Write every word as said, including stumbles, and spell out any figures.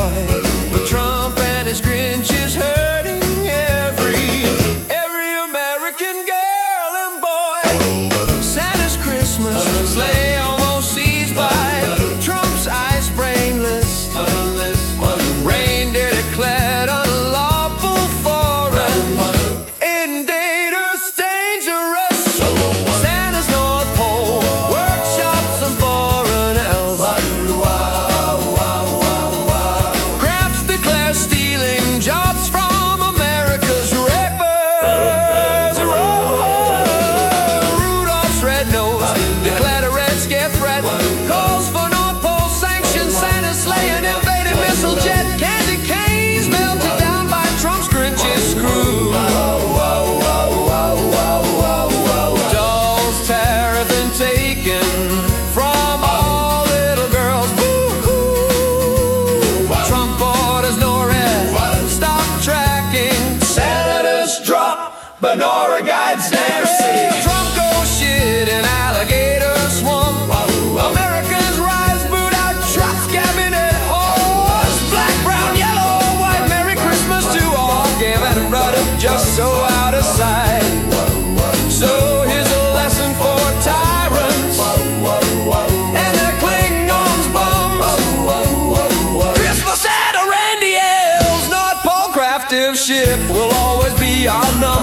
boy. But Trump and his Grinch is hurting every, every American girl and boy. Santa's Christmas sleigh almost seized by Trump's ice brainless. Reindeer declared unlawful foreign. In dangerous, dangerous. Santa's North Pole workshops and foreign elves. Crafts declare stealing jobs from America's rappers. Rudolph's red nose declared a red scare threat. Calls for North Pole sanctions. Santa's sleigh and invaded missile jet. Candy canes melted down by Trump's Grinch's crew. Dolls tariff and taken from all little girls. Boo-hoo. Trump orders NORAD stop tracking. Senators drop, but NORAD guides never see. Trump goes shit in alligator swamp. Americans rise, boot out Trump's cabinet horse. Black, brown, yellow, white, Merry Christmas to all. Gavin Ruddock just so out of sight. So here's a lesson for tyrants and their Klingons bums. Christmas at a Randy L's North Pole craftive ship will always be our number.